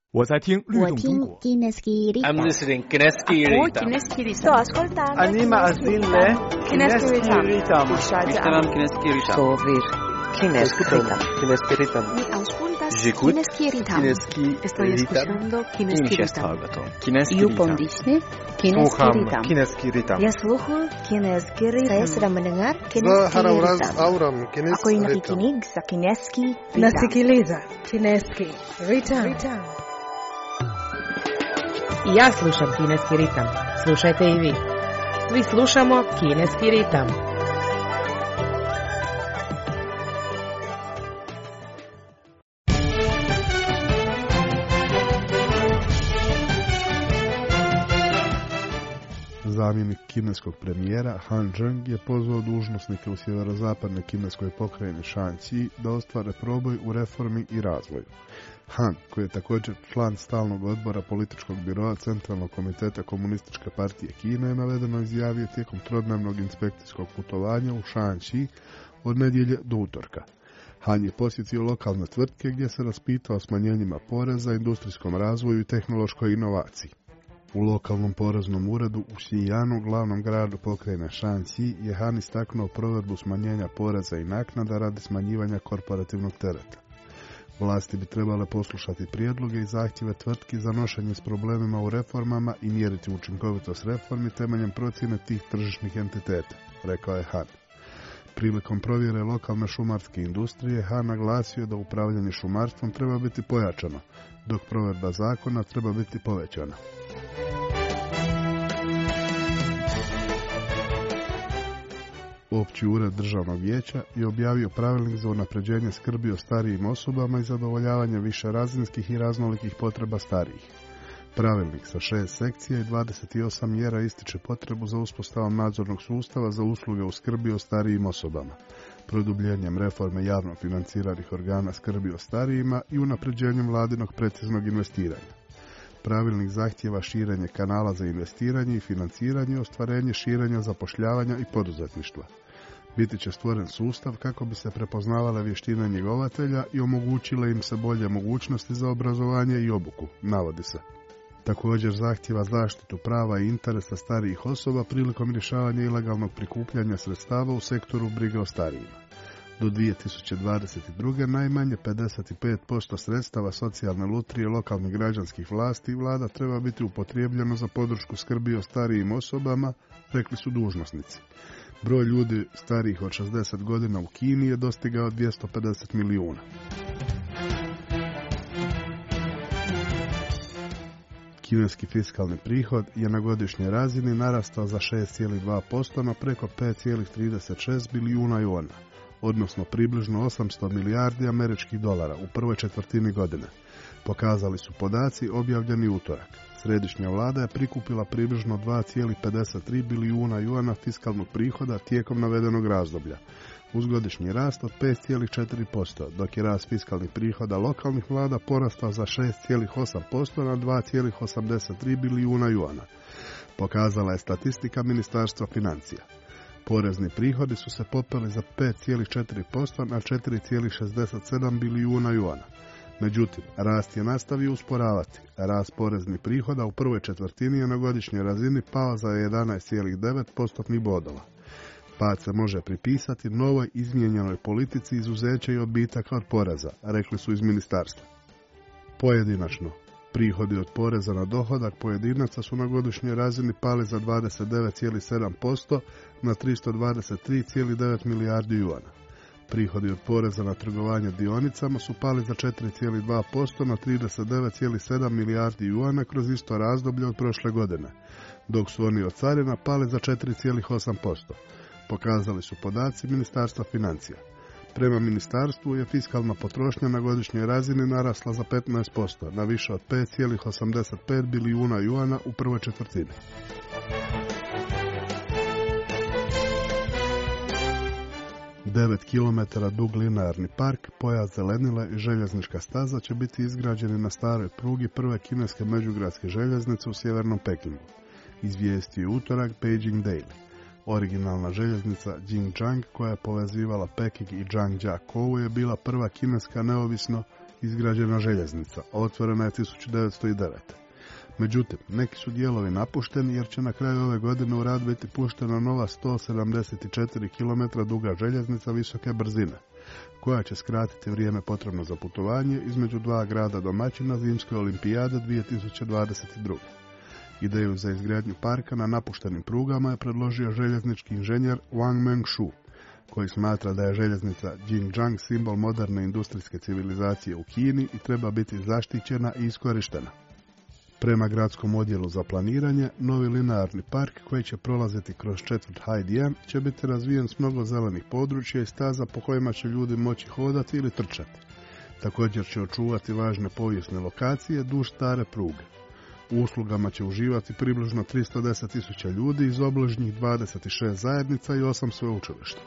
我在听律动中国。 I'm listening Kineski Rhythm. Sto ascoltando. Anima Azile Kineski Rhythm. Ishtamam Kineski Rhythm. Sovir Kineski Rhythm. J'écoute Kineski Estoy escuchando Kineski Rhythm. Yupon disne Kineski Rhythm. Kineski Rhythm. Я слухаю Kineski Rhythm. Saya sedang mendengar Kineski Rhythm. Auram Ako yung nakikinig sa Kineski Rhythm. Nasikiliza Kineski Rhythm. I ja slušam Kineski ritam. Slušajte i vi. Svi slušamo Kineski ritam. Zamjenik kineskog premijera Han Zheng je pozvao dužnosnike u sjeverozapadnoj kineskoj pokrajini Shanxi da ostvare proboj u reformi i razvoju. Han, koji je također član stalnog odbora političkog biroa Centralnog komiteta Komunističke partije Kine, je navedeno izjavio tijekom trodnevnog inspekcijskog putovanja u Shanxi od nedjelje do utorka. Han je posjetio lokalne tvrtke gdje se raspitao o smanjenjima poreza, industrijskom razvoju i tehnološkoj inovaciji. U lokalnom poreznom uredu u Xiyanu, glavnom gradu pokrajine Shanxi, je Han istaknuo provedbu smanjenja poreza i naknada radi smanjivanja korporativnog tereta. Vlasti bi trebale poslušati prijedloge i zahtjeve tvrtki za nošenje s problemima u reformama i mjeriti učinkovitost reformi temeljem procjene tih tržišnih entiteta, rekao je Han. Prilikom provjere lokalne šumarske industrije, Han naglasio da upravljanje šumarstvom treba biti pojačano, dok provedba zakona treba biti povećana. Opći ured državnog vijeća je objavio pravilnik za unapređenje skrbi o starijim osobama i zadovoljavanje višerazinskih i raznolikih potreba starijih. Pravilnik sa 6 sekcija i 28 mjera ističe potrebu za uspostavom nadzornog sustava za usluge u skrbi o starijim osobama, produbljenjem reforme javno financiranih organa skrbi o starijima i unapređenjem vladinog preciznog investiranja. Pravilnik zahtijeva širenje kanala za investiranje i financiranje, ostvarenje širenja zapošljavanja i poduzetništva. Biti će stvoren sustav kako bi se prepoznavale vještine njegovatelja i omogućile im se bolje mogućnosti za obrazovanje i obuku, navodi se. Također zahtijeva zaštitu prava i interesa starijih osoba prilikom rješavanja ilegalnog prikupljanja sredstava u sektoru brige o starijima. Do 2022. najmanje 55% sredstava socijalne lutrije lokalnih građanskih vlasti i vlada treba biti upotrijebljeno za podršku skrbi o starijim osobama, rekli su dužnosnici. Broj ljudi starijih od 60 godina u Kini je dostigao 250 milijuna. Kineski fiskalni prihod je na godišnjoj razini narastao za 6,2% na preko 5,36 bilijuna juana, odnosno približno 800 milijardi američkih dolara u prvoj četvrtini godine, pokazali su podaci objavljeni utorak. Središnja vlada je prikupila približno 2,53 bilijuna juana fiskalnog prihoda tijekom navedenog razdoblja, uz godišnji rast od 5,4%, dok je rast fiskalnih prihoda lokalnih vlada porastao za 6,8% na 2,83 bilijuna juana, pokazala je statistika Ministarstva financija. Porezni prihodi su se popeli za 5,4% na 4,67 bilijuna juana. Međutim, rast je nastavio usporavati. Rast poreznih prihoda u prvoj četvrtini je na godišnjoj razini pao za 11,9% bodova. Pad se može pripisati novoj izmijenjenoj politici izuzeća i odbitaka od poreza, rekli su iz ministarstva. Pojedinačno, prihodi od poreza na dohodak pojedinaca su na godišnjoj razini pali za 29,7% na 323,9 milijardi juana. Prihodi od poreza na trgovanje dionicama su pali za 4,2% na 39,7 milijardi juana kroz isto razdoblje od prošle godine, dok su oni od carina pali za 4,8%, pokazali su podaci Ministarstva financija. Prema ministarstvu je fiskalna potrošnja na godišnjoj razini narasla za 15%, na više od 5,85 bilijuna juana u prvoj četvrtini. Devet kilometara dug linearni park, pojas zelenila i željeznička staza će biti izgrađeni na staroj prugi prve kineske međugradske željeznice u sjevernom Pekingu, izvijestio je utorak Beijing Daily. Originalna željeznica Jingjiang, koja je povezivala Peking i Zhangjiakou, je bila prva kineska neovisno izgrađena željeznica, a otvorena je 1909. Međutim, neki su dijelovi napušteni jer će na kraju ove godine u rad biti puštena nova 174 km duga željeznica visoke brzine, koja će skratiti vrijeme potrebno za putovanje između dva grada domaćina Zimske olimpijade 2022. Ideju za izgradnju parka na napuštenim prugama je predložio željeznički inženjer Wang Mengshu, koji smatra da je željeznica Xinjiang simbol moderne industrijske civilizacije u Kini i treba biti zaštićena i iskorištena. Prema gradskom odjelu za planiranje, novi linearni park koji će prolaziti kroz četvrt Haidian će biti razvijen s mnogo zelenih područja i staza po kojima će ljudi moći hodati ili trčati. Također će očuvati važne povijesne lokacije duž stare pruge. U uslugama će uživati približno 310.000 ljudi iz obližnjih 26 zajednica i 8 sveučilišta.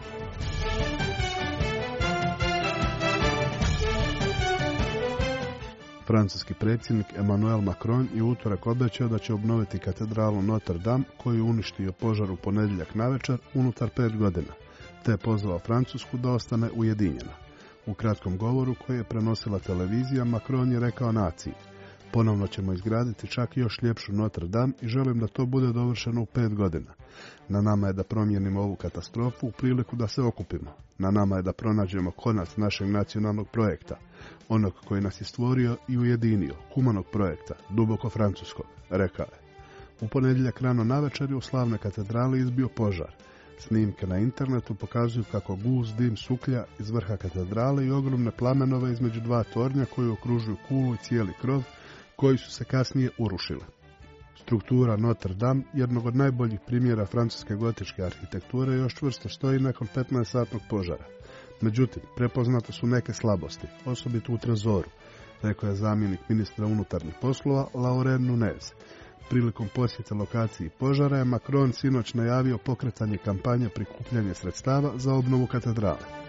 Francuski predsjednik Emmanuel Macron je utorak obećao da će obnoviti katedralu Notre Dame koju je uništio požar u ponedjeljak navečer unutar 5 godina, te je pozvao Francusku da ostane ujedinjena. U kratkom govoru koji je prenosila televizija, Macron je rekao naciji: ponovno ćemo izgraditi čak još ljepšu Notre Dame i želim da to bude dovršeno u 5 godina. Na nama je da promijenimo ovu katastrofu u priliku da se okupimo. Na nama je da pronađemo konac našeg nacionalnog projekta, onog koji nas je stvorio i ujedinio, humanog projekta, duboko francuskog, rekao je. U ponedjeljak rano navečer u slavnoj katedrali izbio požar. Snimke na internetu pokazuju kako gust dim suklja iz vrha katedrale i ogromne plamenove između dva tornja koji okružuju kulu i cijeli krov, koji su se kasnije urušile. Struktura Notre Dame, jednog od najboljih primjera francuske gotičke arhitekture, još čvrsto stoji nakon 15-satnog požara. Međutim, prepoznate su neke slabosti, osobito u trezoru, rekao je zamjenik ministra unutarnjih poslova Laurent Nunez. Prilikom posjete lokaciji požara je Macron sinoć najavio pokretanje kampanje prikupljanja sredstava za obnovu katedrale.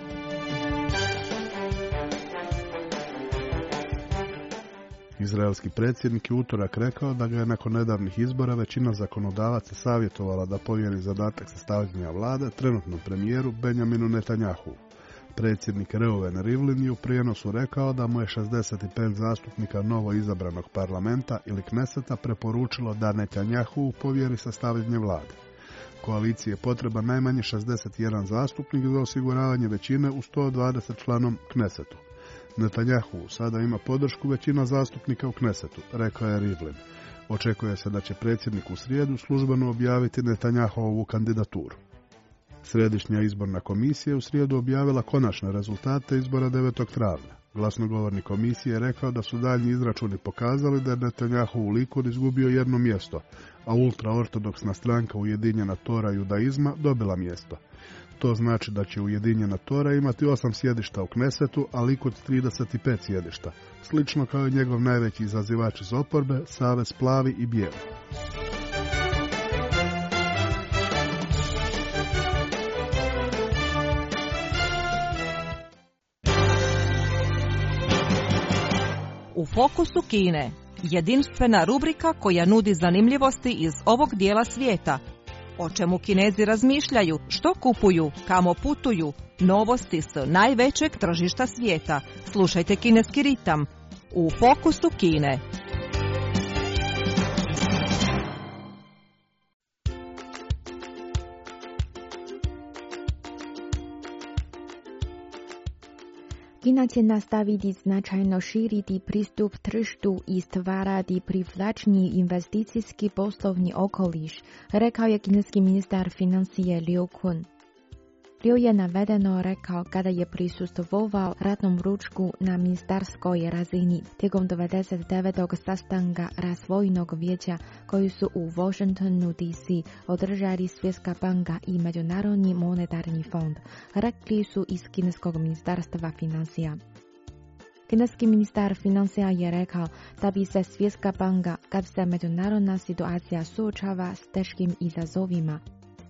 Izraelski predsjednik je utorak rekao da ga je nakon nedavnih izbora većina zakonodavaca savjetovala da povjeri zadatak sastavljanja vlade trenutnom premijeru Benjaminu Netanjahu. Predsjednik Reuven Rivlin je u prijenosu rekao da mu je 65 zastupnika novo izabranog parlamenta ili Kneseta preporučilo da Netanjahu povjeri sastavljanje vlade. Koaliciji je potreba najmanje 61 zastupnik za osiguravanje većine u 120 članom Knesetu. Netanjahu sada ima podršku većina zastupnika u Knesetu, rekao je Rivlin. Očekuje se da će predsjednik u srijedu službeno objaviti Netanjahovu kandidaturu. Središnja izborna komisija u srijedu objavila konačne rezultate izbora 9. travnja. Glasnogovornik komisije je rekao da su daljnji izračuni pokazali da je Netanjahu Likud izgubio jedno mjesto, a ultraortodoksna stranka Ujedinjena Tora judaizma dobila mjesto. To znači da će Ujedinjena Tora imati 8 sjedišta u Knesetu, a Likud 35 sjedišta, slično kao i njegov najveći izazivač iz oporbe, Savez plavi i bijeli. U fokusu Kine, jedinstvena rubrika koja nudi zanimljivosti iz ovog dijela svijeta. O čemu Kinezi razmišljaju, što kupuju, kamo putuju, novosti s najvećeg tržišta svijeta. Slušajte Kineski ritam u fokusu Kine. Kina će nastaviti značajno širiti pristup tržištu i stvarati privlačni investicijski poslovni okoliš, rekao je kineski ministar financije Liu Kun. Liu je navedeno rekao kada je prisustvovao ratnom ručku na ministarskoj razini tijekom 99. sastanka razvojnog vijeća koji su u Washingtonu DC održali Svjetska banka i Međunarodni monetarni fond, rekli su iz kineskog ministarstva financija. Kineski ministar financija je rekao da bi se Svjetska banka, kad se međunarodna situacija suočava s teškim izazovima,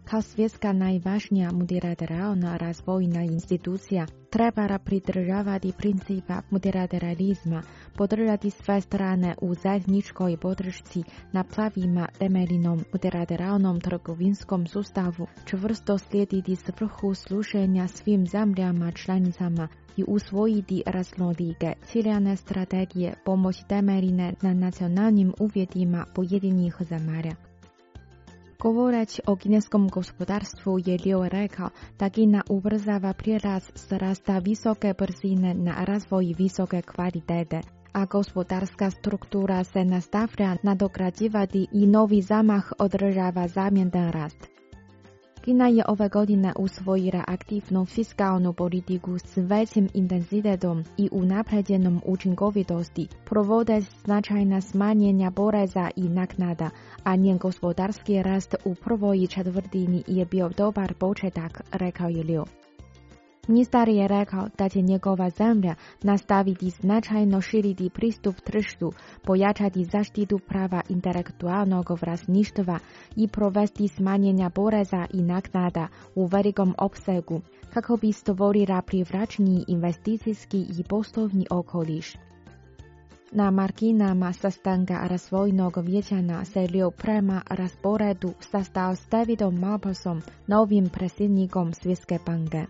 kao svjetska najvažnija multilateralna razvojna institucija, treba pridržavati principa multilateralizma, podržati sve strane u zajedničkoj podršci na pravima temeljenom multilateralnom trgovinskom sustavu, čvrsto slijediti svrhu služenja svim zemljama članicama i usvojiti raznolike ciljane strategije pomoći temeljene na nacionalnim uvjetima pojedinih zemalja. Govoreći o kineskom gospodarstvu je Liu rekao da Kina ubrzava prijelaz s rasta visoke brzine na razvoj visoke kvalitete, a gospodarska struktura se nastavlja nadograđivati i novi zamah održava zamjetan rast. Kina je ove godine usvojila aktivnu fiskalnu politiku s većim intenzitetom i unapređenom učinkovitosti, provode značajna smanjenja poreza i naknada, a njen gospodarski rast u prvoj četvrtini je bio dobar početak, rekao je Liu. Ministar je rekao da će njegova zemlja nastaviti značajno širiti pristup tržištu, pojačati zaštitu prava intelektualnog vlasništva i provesti smanjenja poreza i naknada u velikom opsegu, kako bi stvorila privlačniji investicijski i poslovni okoliš. Na marginama sastanka razvojnog vijeća se Liu prema rasporedu sastao s Davidom Malpasom, novim predsjednikom Svjetske banke.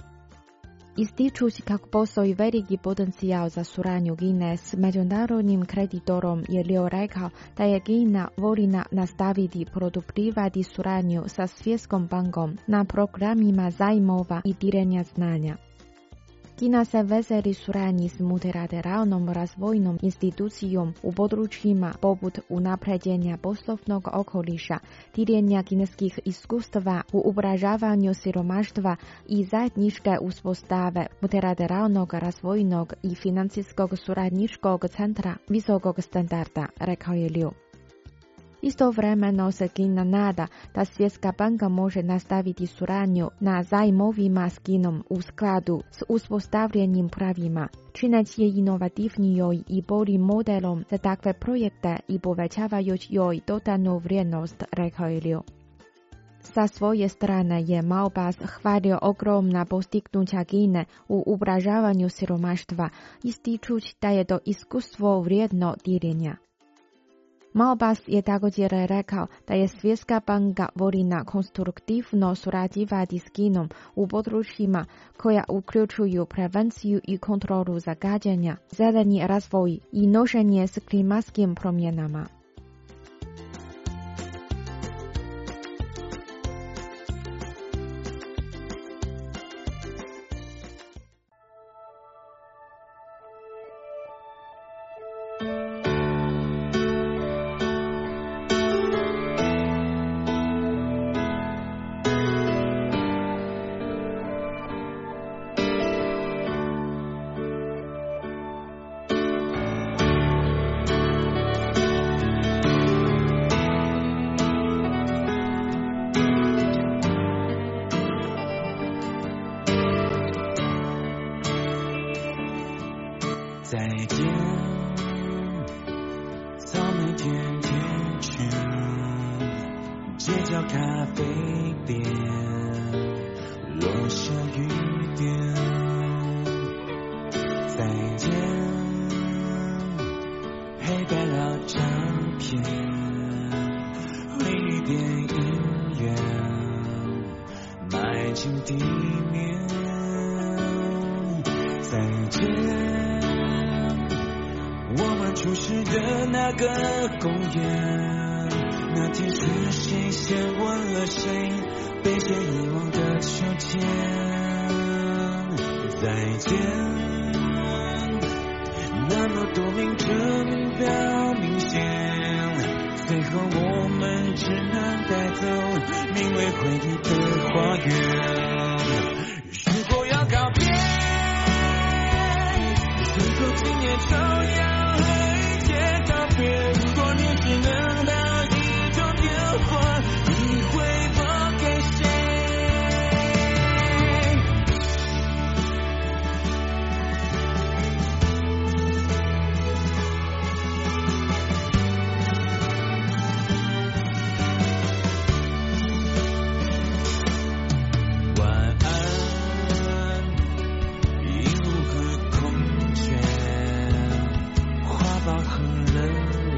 Ističući kako postoji veliki potencijal za suradnju Kine s međunarodnim kreditorom je Liu rekao da je Kina voljna nastaviti produbljivati suradnju sa Svjetskom bankom na programima zajmova i dijeljenja znanja. Kina se veseli suradnji s multilateralnom razvojnom institucijom u područjima poput unapređenja poslovnog okoliša, dijeljenja kineskih iskustava u ublažavanju siromaštva i zajedničke uspostave multilateralnog razvojnog i financijskog suradničkog centra visokog standarda, rekao je Liu. Istovremeno se Kina nada da Svjetska banka može nastaviti suradnju na zajmovima s Kinom u skladu s uspostavljenim pravima, čineći je inovativnijoj i boljim modelom za takve projekte i povećavajući joj dodanu vrijednost, rekao je Liu. Sa svoje strane je Malpas hvalio ogromna postignuća Kine u ublažavanju siromaštva, ističući da je to iskustvo vrijedno dijeljenja. Malpas je također rekao da je Svjetska banka voljna konstruktivno surađivati s Kinom u područjima koja uključuju prevenciju i kontrolu zagađenja, zeleni razvoj i nošenje s klimatskim promjenama.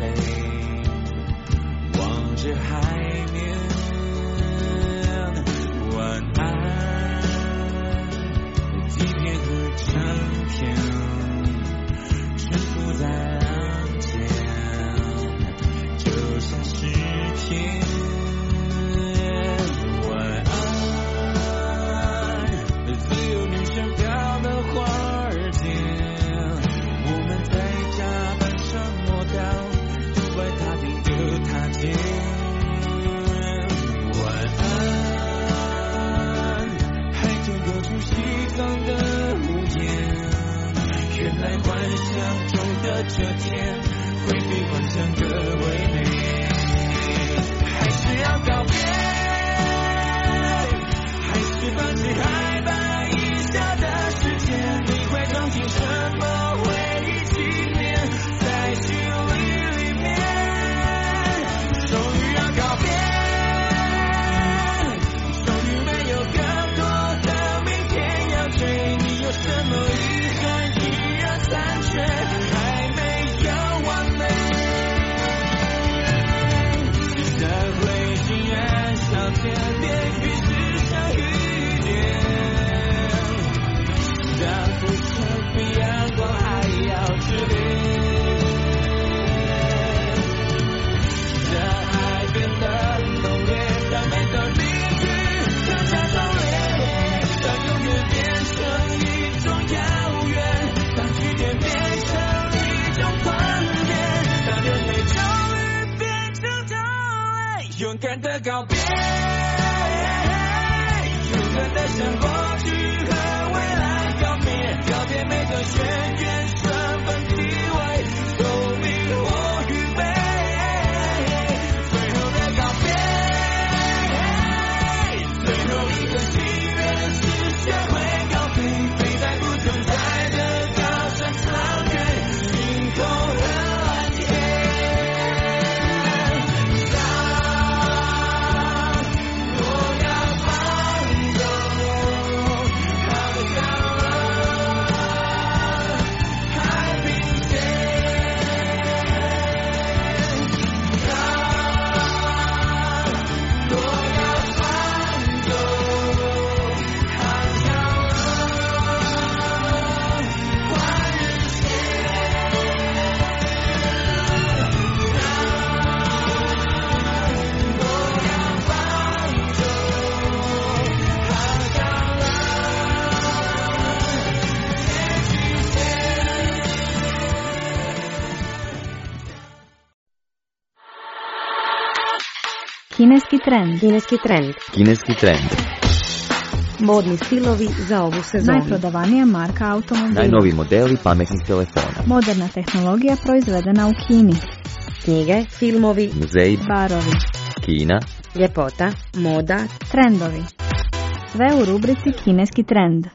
泪，望着海面，晚安，地片和成片，沉浮在浪尖，就像诗篇。这天会比幻想更唯美，还是要告别，还是放弃害怕一下的时间？你会装进什么回忆纪念在心里面？终于要告别，终于没有更多的明天要追，你有什么遗憾依然残缺？勇敢的告别，勇敢的向过去和未来告别，告别每个轩辕身份地位，聪明或愚昧，最后的告别，最后一个心愿是学会高飞，飞在不存在的高山苍原，星空和蓝天。 Kineski trend. Kineski trend. Kineski trend. Modni stilovi za ovu sezonu. Najprodavanija marka automobila. Najnoviji modeli pametnih telefona. Moderna tehnologija proizvedena u Kini. Knjige, filmovi, muzeji, barovi, Kina, ljepota, moda, trendovi. Sve u rubrici Kineski trend.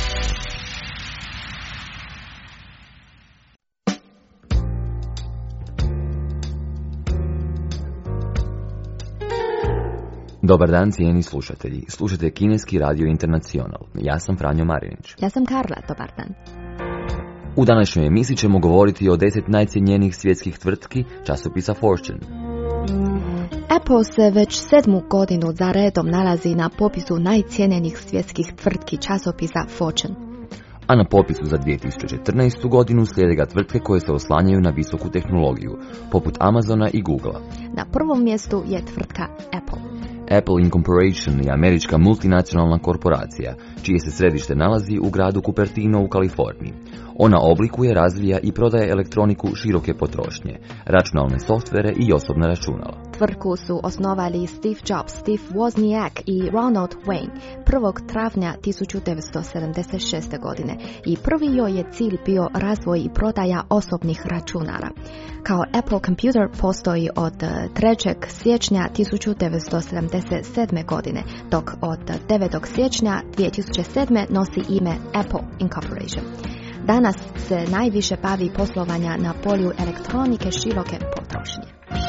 Dobar dan, cijeni slušatelji. Slušate Kineski radio Internacional. Ja sam Franjo Marinić. Ja sam Karla, dobar dan. U današnjoj emisiji ćemo govoriti o 10 najcjenjenijih svjetskih tvrtki časopisa Fortune. Apple se već 7. godinu za redom nalazi na popisu najcijenjenijih svjetskih tvrtki časopisa Fortune. A na popisu za 2014. godinu slijede ga tvrtke koje se oslanjaju na visoku tehnologiju, poput Amazona i Googlea. Na prvom mjestu je tvrtka Apple. Apple Incorporation je američka multinacionalna korporacija, čije se središte nalazi u gradu Cupertino u Kaliforniji. Ona oblikuje, razvija i prodaje elektroniku široke potrošnje, računalne softvere i osobna računala. Tvrtku su osnovali Steve Jobs, Steve Wozniak i Ronald Wayne 1. travnja 1976. godine i prvi joj je cilj bio razvoj i prodaja osobnih računara. Kao Apple Computer postoji od 3. siječnja 1977. godine, dok od 9. siječnja 2007. nosi ime Apple Incorporation. Danas se najviše bavi poslovanja na polju elektronike široke potrošnje.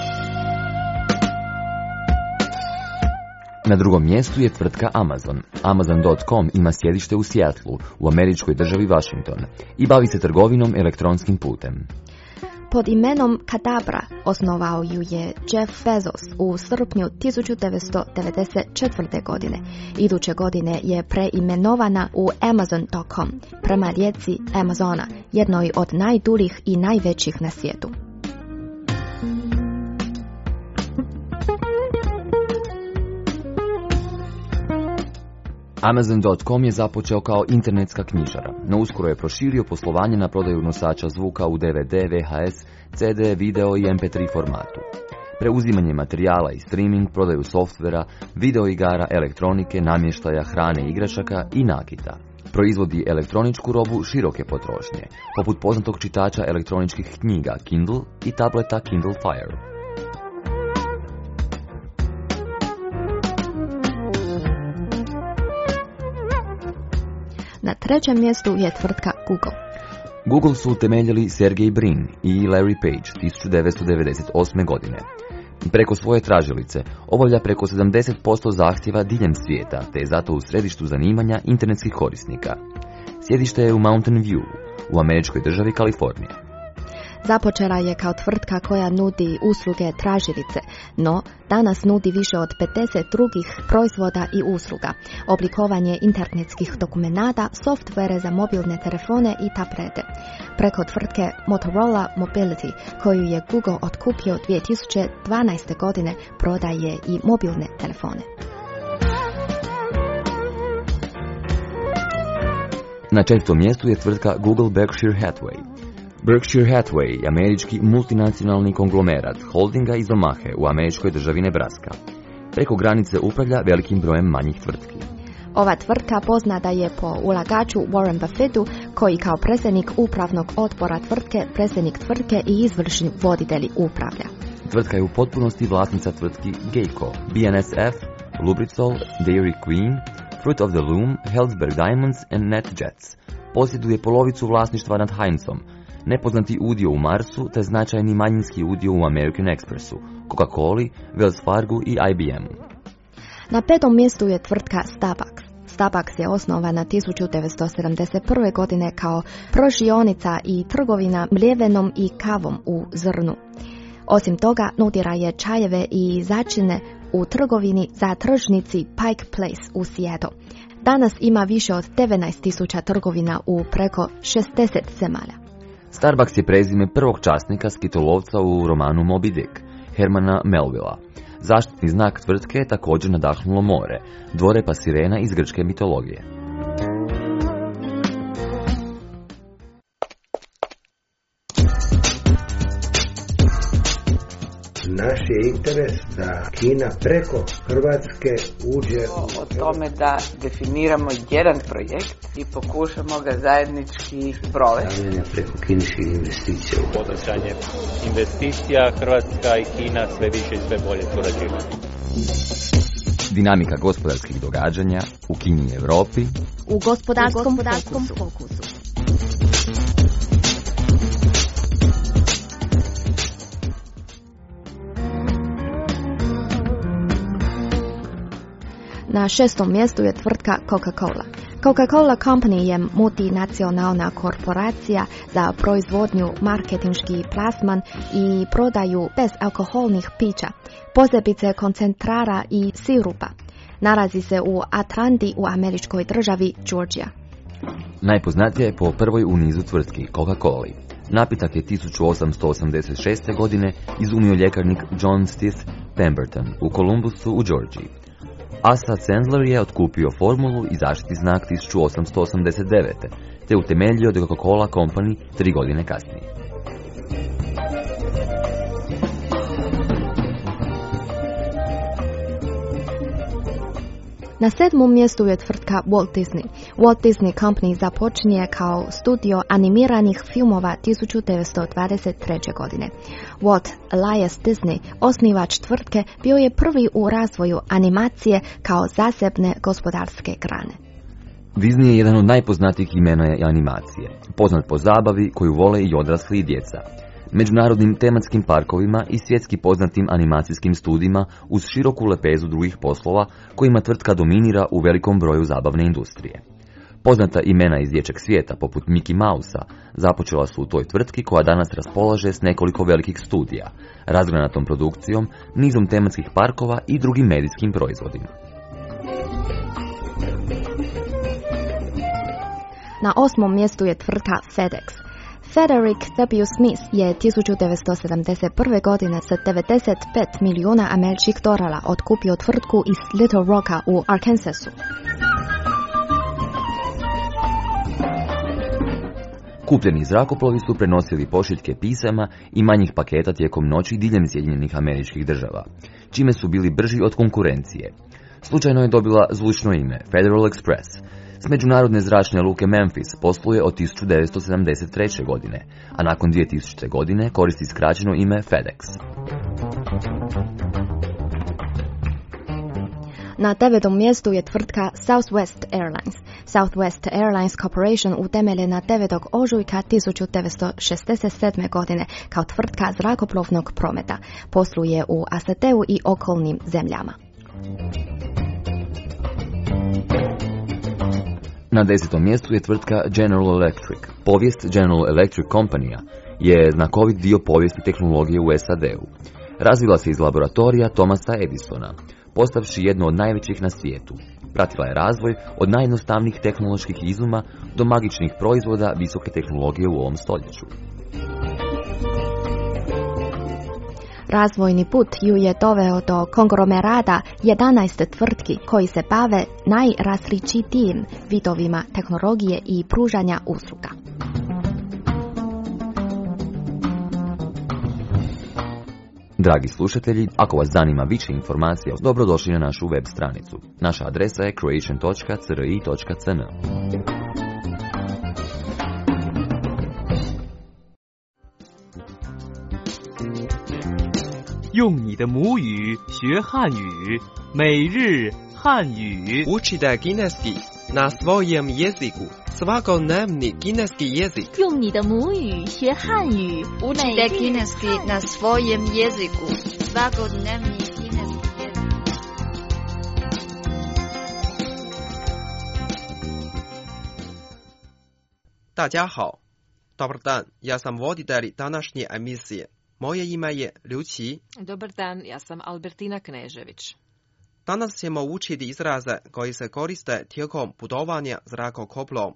Na drugom mjestu je tvrtka Amazon. Amazon.com ima sjedište u Seattlu, u američkoj državi Washington, i bavi se trgovinom elektronskim putem. pod imenom Kadabra osnovao ju je Jeff Bezos u srpnju 1994. godine. Iduće godine je preimenovana u Amazon.com prema rijeci Amazona, jednoj od najduljih i najvećih na svijetu. Amazon.com je započeo kao internetska knjižara, no uskoro je proširio poslovanje na prodaju nosača zvuka u DVD, VHS, CD, video i MP3 formatu. Preuzimanje materijala i streaming, prodaju softvera, video igara, elektronike, namještaja, hrane, igračaka i nakita. Proizvodi elektroničku robu široke potrošnje, poput poznatog čitača elektroničkih knjiga Kindle i tableta Kindle Fire. Na trećem mjestu je tvrtka Google. Google su utemeljili Sergey Brin i Larry Page 1998. godine. Preko svoje tražilice obavlja preko 70% zahtjeva diljem svijeta, te je zato u središtu zanimanja internetskih korisnika. Sjedište je u Mountain View, u američkoj državi Kalifornija. Započela je kao tvrtka koja nudi usluge tražilice, no danas nudi više od 50 drugih proizvoda i usluga, oblikovanje internetskih dokumenata, softvere za mobilne telefone i tablete. Preko tvrtke Motorola Mobility, koju je Google otkupio 2012. godine, prodaje i mobilne telefone. Na četvrtom mjestu je tvrtka Google Berkshire Hathaway. Berkshire Hathaway je američki multinacionalni konglomerat holdinga iz Omahe u američkoj državi Nebraska. Preko granice upravlja velikim brojem manjih tvrtki. Ova tvrtka poznata je po ulagaču Warren Buffettu, koji kao predsjednik upravnog odbora tvrtke, predsjednik tvrtke i izvršni voditelj upravlja. Tvrtka je u potpunosti vlasnica tvrtki Geico, BNSF, Lubrizol, Dairy Queen, Fruit of the Loom, Helzberg Diamonds and NetJets. Posjeduje polovicu vlasništva nad Heinzom, nepoznati udio u Marsu te značajni manjinski udio u American Expressu, Coca-Coli, Wells Fargo i IBM-u. Na petom mjestu je tvrtka Starbucks. Starbucks je osnovana 1971. godine kao prodavaonica i trgovina mljevenom i kavom u zrnu. Osim toga, nudila je čajeve i začine u trgovini za tržnici Pike Place u Seattle. Danas ima više od 19.000 trgovina u preko 60 zemalja. Starbucks je prezime prvog časnika skitolovca u romanu Moby Dick, Hermana Melvilla. Zaštitni znak tvrtke je također nadahnulo more, dvorepa sirena iz grčke mitologije. Naš je interes da Kina preko Hrvatske uđe o tome da definiramo jedan projekt i pokušamo ga zajednički provesti. Preko kineskih investicija. Poticanje investicija, Hrvatska i Kina sve više i sve bolje surađuju. Dinamika gospodarskih događanja u Kini i Europi u gospodarskom fokusu. Na šestom mjestu je tvrtka Coca-Cola. Coca-Cola Company je multinacionalna korporacija za proizvodnju, marketinški plasman i prodaju bezalkoholnih pića, posebice koncentrara i sirupa. Nalazi se u Atlanti u američkoj državi Georgia. Najpoznatija je po prvoj u nizu tvrtki Coca-Coli. Napitak je 1886. godine izumio ljekarnik John Stith Pemberton u Columbusu u Georgiji. Asa Chandler je otkupio formulu i zaštitni znak 1889. te utemeljio The Coca-Cola Company 3 godine kasnije. Na sedmom mjestu je tvrtka Walt Disney. Walt Disney Company započinje kao studio animiranih filmova 1923. godine. Walt Elias Disney, osnivač tvrtke, bio je prvi u razvoju animacije kao zasebne gospodarske grane. Disney je jedan od najpoznatijih imena animacije, poznat po zabavi koju vole i odrasli i djeca, međunarodnim tematskim parkovima i svjetski poznatim animacijskim studijima uz široku lepezu drugih poslova kojima tvrtka dominira u velikom broju zabavne industrije. Poznata imena iz dječjeg svijeta, poput Mickey Mousea, započela su u toj tvrtki koja danas raspolaže s nekoliko velikih studija, razgranatom produkcijom, nizom tematskih parkova i drugim medijskim proizvodima. Na 8. mjestu je tvrtka FedEx. Frederick W. Smith je 1971. godine sa $95 milijuna američkih dolara otkupio tvrtku iz Little Rocka u Arkansasu. Kupljeni zrakoplovi su prenosili pošiljke pisama i manjih paketa tijekom noći diljem Sjedinjenih Američkih Država, čime su bili brži od konkurencije. Slučajno je dobila zvučno ime Federal Express. S međunarodne zračne luke Memphis posluje od 1973. godine, a nakon 2000. godine koristi skraćeno ime FedEx. Na 9. mjestu je tvrtka Southwest Airlines. Southwest Airlines Corporation utemeljena 9. ožujka 1967. godine kao tvrtka zrakoplovnog prometa. Posluje u SAD-u i okolnim zemljama. Na 10. mjestu je tvrtka General Electric. Povijest General Electric Company je znakovit dio povijesti tehnologije u SAD-u. Razvila se iz laboratorija Thomasa Edisona, postavši jednu od najvećih na svijetu. Pratila je razvoj od najjednostavnijih tehnoloških izuma do magičnih proizvoda visoke tehnologije u ovom stoljeću. Razvojni put ju je doveo do konglomerata 11 tvrtki koji se bave najrazličitijim vidovima tehnologije i pružanja usluga. Dragi slušatelji, ako vas zanima više informacija, dobrodošli na našu web stranicu. Naša adresa je croatian.cri.cn. 用你的母语学汉语，每日汉语。 Učite kineski na svojem jeziku. Svakodnevni kineski jezik. 用你的母语学汉语， Učite kineski na svojem jeziku. Svakodnevni kineski jezik. 大家好, dobar dan, ja sam voditelj današnje emisije. Moje ime je Ljući. Dobar dan, ja sam Albertina Knežević. Danas ćemo učiti izraze koji se koriste tijekom putovanja zrakoplovom.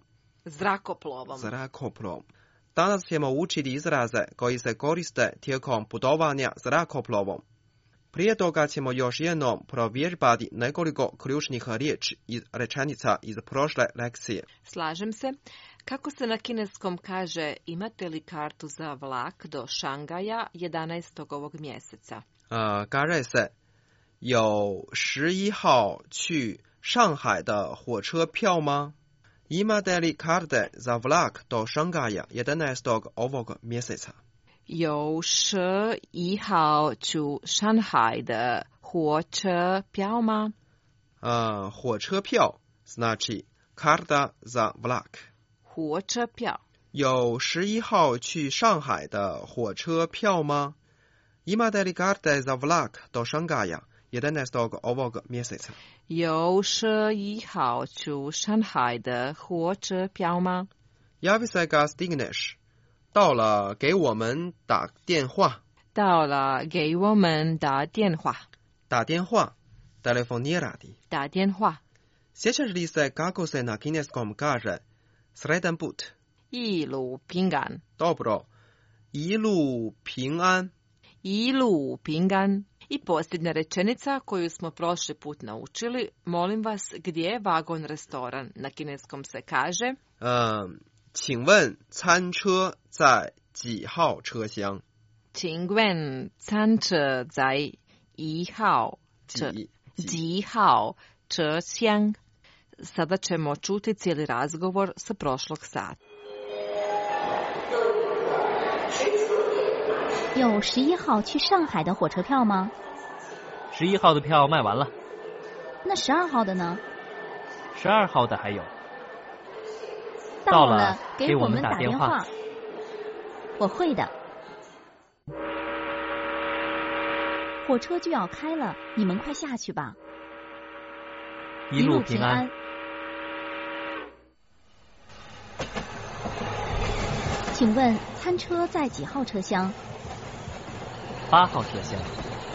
Danas ćemo učiti izraze koji se koriste tijekom putovanja zrakoplovom. Prije toga ćemo još jednom provježbati nekoliko ključnih riječi i rečenica iz prošle lekcije. Slažem se. Kako se na kineskom kaže imate li kartu za vlak do Šangaja 11. ovog mjeseca? Kaže se 有11号去上海的火车票吗? Imate li karte za vlak do Šangaja 11. ovog mjeseca? 有11号去上海的火车票吗? 火车票 znači karta za vlak. 火车票. 有11号去上海的火车票吗? Imate li karte za vlak do Šangaja 11. ovog mjeseca? 有11号去上海的火车票吗? Javi se kad stigneš. 到了给我们打电话. 到了给我们打电话. 打电话 telefonirati. 打电话. Sjećaš li se kako se na kineskom kaže sretan put? 一路平安. Dobro. 一路平安. 一路平安. I posljednja rečenica koju smo prošli put naučili, molim vas, gdje je vagon restoran? Na kineskom se kaže 请问餐车在几号车厢? 请问餐车在几号车厢? Sada ćemo čuti cijeli razgovor sa prošlog sata. 有11号去上海的火车票吗 ？11号的票卖完了。 那12号的呢 ？12号的还有。 到了，给我们打电话。我会的。火车就要开了，你们快下去吧。 一路平安。 请问餐车在几号车厢 ？8号车厢。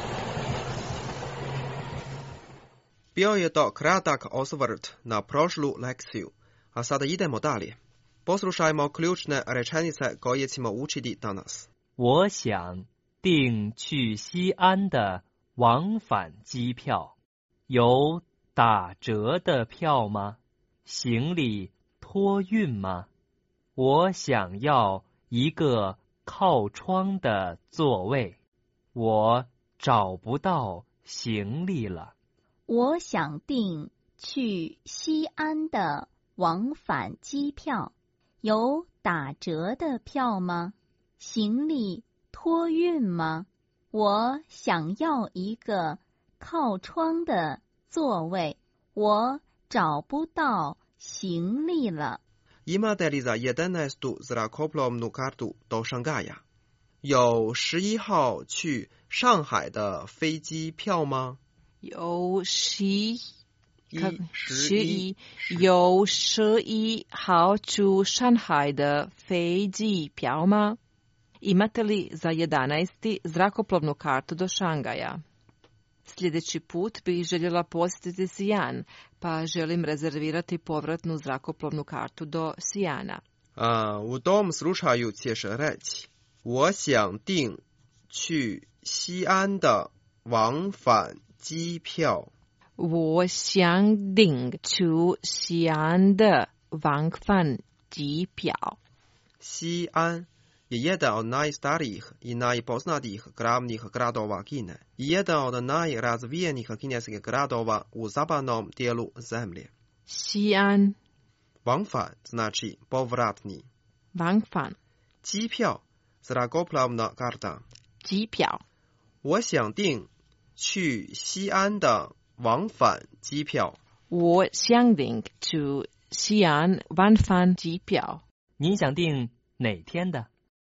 Bio je to kratak osvrt na prošlu lekciju, a sada idemo dalje. Poslušajmo ključne rečenice koje ćemo učiti danas. 我想订去西安的往返机票，有打折的票吗？行李托运吗？我想要一个靠窗的座位，我找不到行李了。 我想订去西安的往返机票，有打折的票吗？行李托运吗？我想要一个靠窗的座位，我找不到行李了。 Imate li za 11. zrakoplovnu kartu do Šanghaja? 有11号去上海的飞机票吗？ 有11号去上海的飞机票吗？Imate li za 11. zrakoplovnu kartu do Šangaja? Sljedeći put bih željela posjetiti Sijan, pa želim rezervirati povratnu zrakoplovnu kartu do Sijana. U tom slučaju ćeš reći 我想订去西安的往返机票。 我想订去西安的往返机票。 西安je jedan od najstarijih i najpoznatijih glavnih gradova Kine i jedan od najrazvijenijih kineskih gradova u zapadnom dijelu zemlje. Xi'an. 往返 znači povratni. 往返。 机票 zrakoplovna karta. 机票。 我想订去西安的往返机票。 我想订去西安往返机票。 您想订哪天的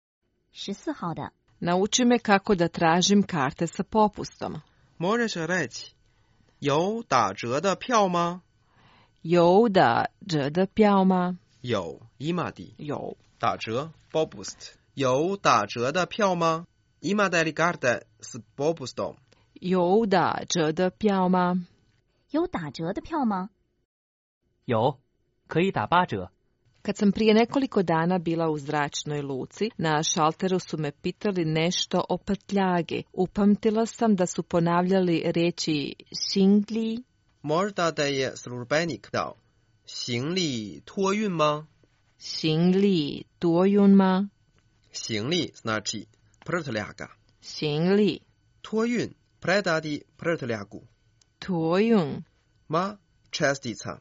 ？14号的。 Nauči me kako da tražim karte sa popustom. Možeš reći 有打折的票吗？ 有打折的票吗？ 有 imati 有打折 popust 有打折的票吗？ Imate li karte s popustom? 有打折的票吗？ 有打折的票吗？ 有，可以打8折。 Kad sam prije nekoliko dana bila u zračnoj luci, na šalteru su me pitali nešto o prtljagi. Upamtila sam da su ponavljali riječi singli. Možda da je službenik dao 行李托运吗？ 行李托运吗？ 行李 znači prtljaga. 行李托运 predati prtljagu. 托运 ma čestica.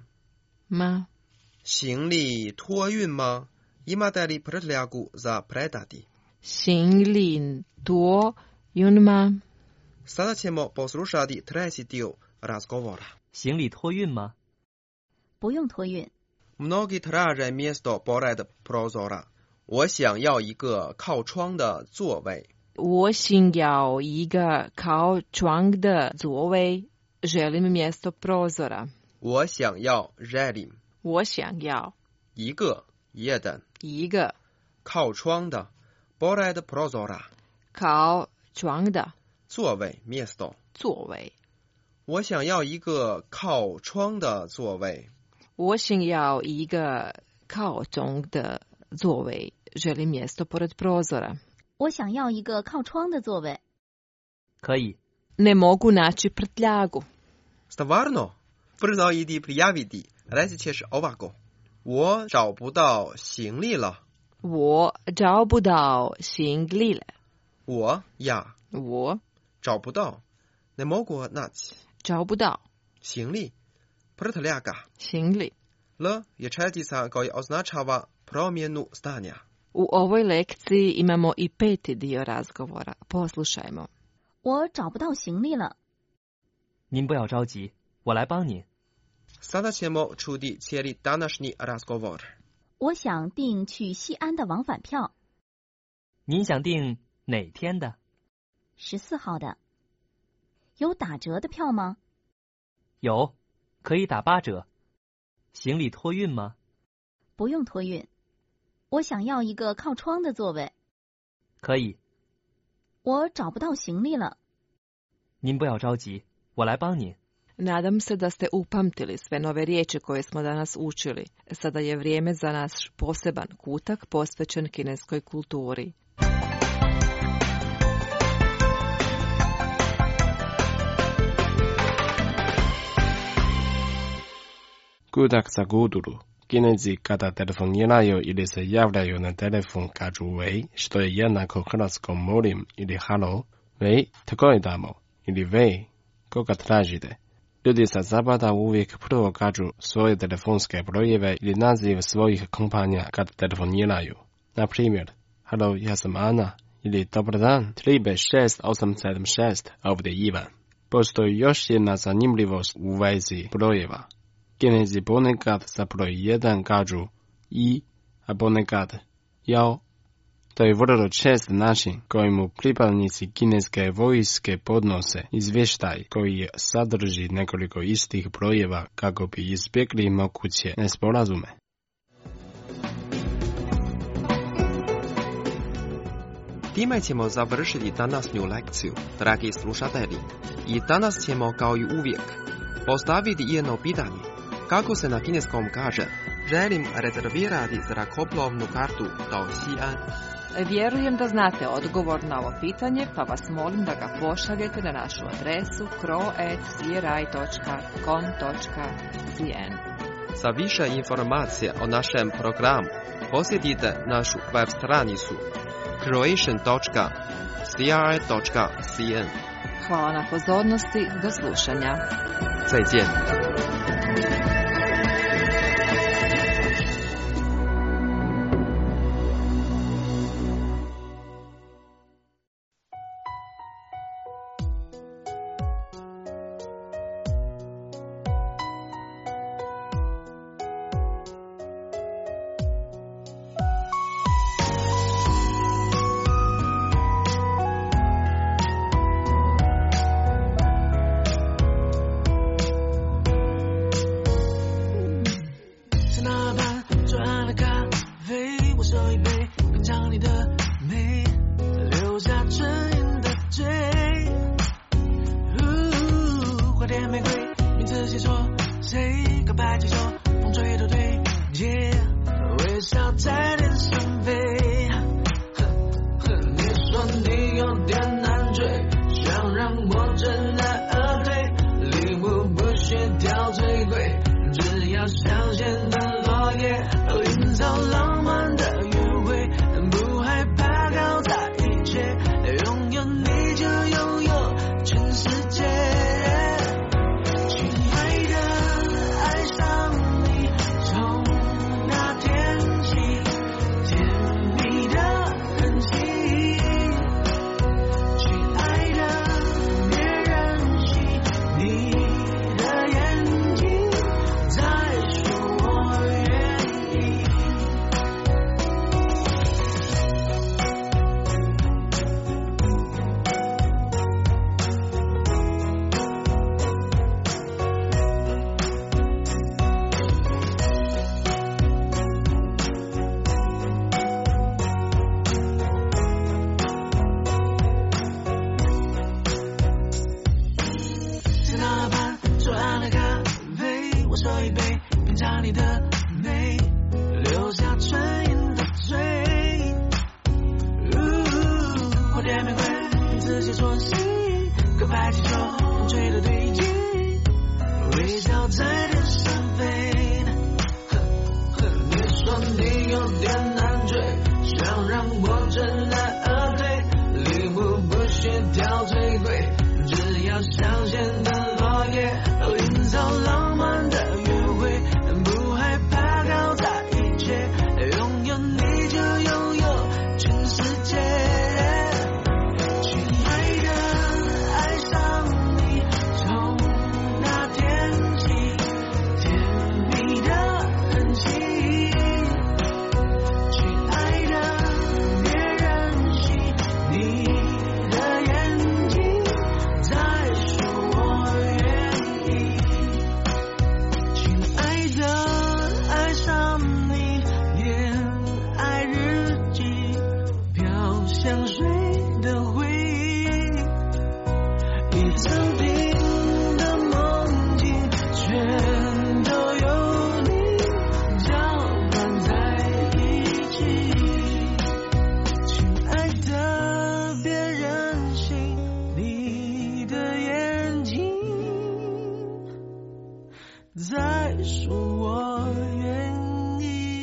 ma 行李托运吗？ Imate li prtljagu za predati? 行李托运吗？ Sada ćemo poslušati treći dio razgovora. 行李托运吗？ 不用托运。 Mnogi traže mjesto pored prozora. 我想要一个靠窗的座位。 我想要一个靠窗的座位。Želim mjesto prozora. 我想要 želim. 我想要一个 jedan 一个靠窗的 pored prozora 靠窗的座位 mjesto 座位。 我想要一个靠窗的座位。 我想要一个靠窗的座位。Želim mjesto pored prozora. 我想要一个靠窗的座位。 可以。 Ne mogu naći prtljagu. Stvarno? Brzo idi prijaviti. Reći ćeš ovako. 我找不到行李了。 我找不到行李了。 我 ja 我找不到 ne mogu naći 找不到行李 prtljaga 行李 L je čestica koja označava promjenu stanja. U ovoj lekciji imamo i 5. dio razgovora. Poslušajmo. 我找不到行李了。 您不要着急，我来帮您。 Sada ćemo čuti cijeli današnji razgovor. 我想订去西安的往返票。 您想订哪天的 ？14号的。有打折的票吗？ 有，可以打8折。行李托运吗？ 不用托运。 我想要一个靠窗的座位。 可以。 我找不到行李了。 您不要着急，我来帮您。 Nadam se da ste upamtili sve nove riječi koje smo danas učili. Sada je vrijeme za naš poseban kutak posvećen kineskoj kulturi. Kutak za kulturu. Kinezi kada telefoniraju ili se javljaju na telefon kažu vej, što je jednako hrvatskom molim ili halo, vej, tako je damo, ili vej, koga tražite. Ljudi sa zapada uvijek prvo kažu svoje telefonske brojeve ili naziv svojih kompanija kad telefoniraju. Na primjer, halo, ja sam Ana, ili dobar dan, 36876, ovdje Ivan. Postoji još jedna zanimljivost u vezi brojeva. Kinezi ponekad za broj 1 kažu i, a ponekad jao. To je vrlo čest način kojemu pripadnici kineske vojske podnose izvještaj koji sadrži nekoliko istih brojeva kako bi izbjegli moguće nesporazume. Time ćemo završiti današnju lekciju, dragi slušatelji. I danas ćemo kao i uvijek postaviti jedno pitanje. Kako se na kineskom kaže, želim rezervirati zrakoplovnu kartu do Xi'an. Vjerujem da znate odgovor na ovo pitanje, pa vas molim da ga pošaljete na našu adresu kro@cri.com.cn. Za više informacija o našem programu posjetite našu web stranicu croatian.cri.cn. Hvala na pozornosti, do slušanja. 再见。 爱上你，从再说我愿意。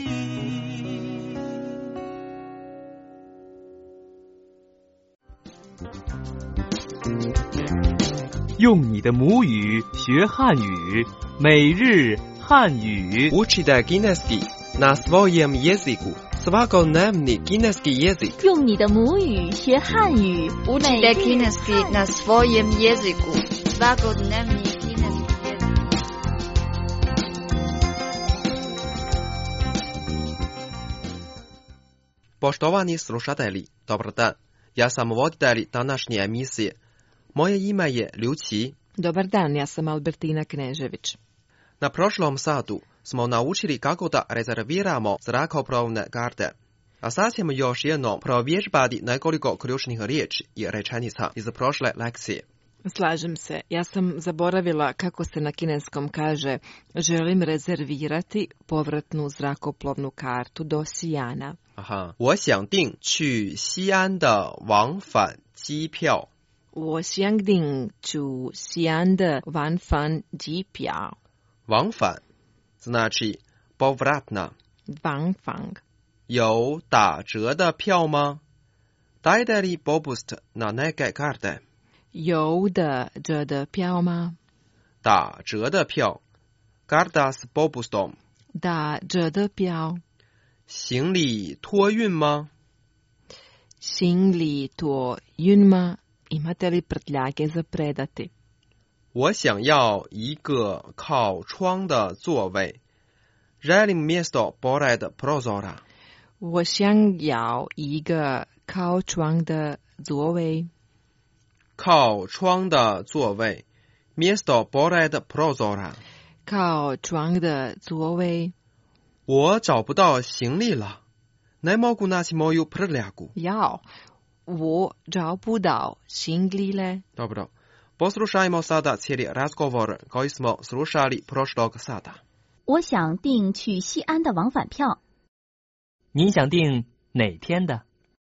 用你的母语学汉语，每日汉语。 Учите кінеський на своєму язику. Svakodневний кінеський язик. 用你的母语学汉语， Учите кінеський на своєму язику. Svakodневний кінеський язик. Poštovani slušatelji, dobar dan. Ja sam voditelj današnje emisije. Moje ime je Liu Qi. Dobar dan, ja sam Albertina Knežević. Na prošlom satu smo naučili kako da rezerviramo zrakoplovne karte. A sad ćemo još jednom provježbati nekoliko ključnih riječi i rečenica iz prošle lekcije. Slažem se. Ja sam zaboravila kako se na kineskom kaže želim rezervirati povratnu zrakoplovnu kartu do Sijana. Aha. 我想订去西安的往返机票。 我想订去西安的往返机票。 往返 znači povratna. 往返有打折的票吗？ Dajete li popust na neke karte? 有打折的票吗？ 打折的票 karta s popustom. 打折的票。 行李托运吗？ 行李托运吗？Imate li prtljage za predati? 我想要一个靠窗的座位。Želim mjesto pored prozora. 我想要一个靠窗的座位。 靠窗的座位。Mjesto pored prozora. 靠窗的座位。 我找不到行李了。Ne mogu naći moju prljagu. Jao, 我找不到行李了。 Dobro. Poslušajmo sada cijeli razgovor koji smo slušali prošlog sata. 我想订去西安的往返票。 您想订哪天的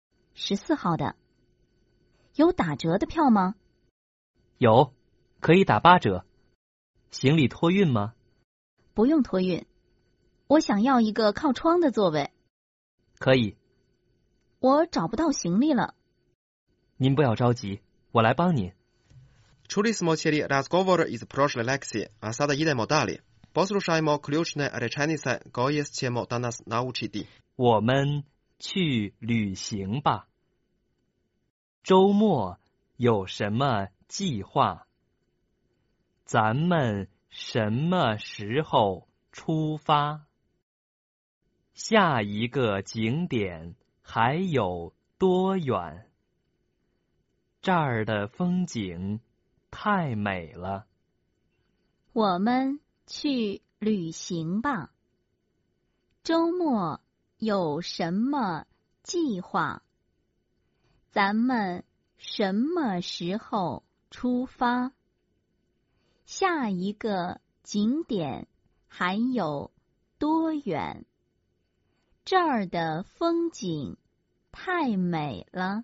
？14号的。有打折的票吗？ 有，可以打8折。行李托运吗？ 不用托运。我想要一个靠窗的座位。 可以。 我找不到行李了。 您不要着急，我来帮您。 Čuli smo cijeli razgovor iz prošle lekcije, a sada idemo dalje. Poslušajmo ključne rečenice koje ćemo danas naučiti. 我们去旅行吧。周末有什么计划？咱们什么时候出发？下一个景点还有多远？这儿的风景太美了。 我们去旅行吧。周末有什么计划？咱们什么时候出发？下一个景点还有多远？这儿的风景太美了。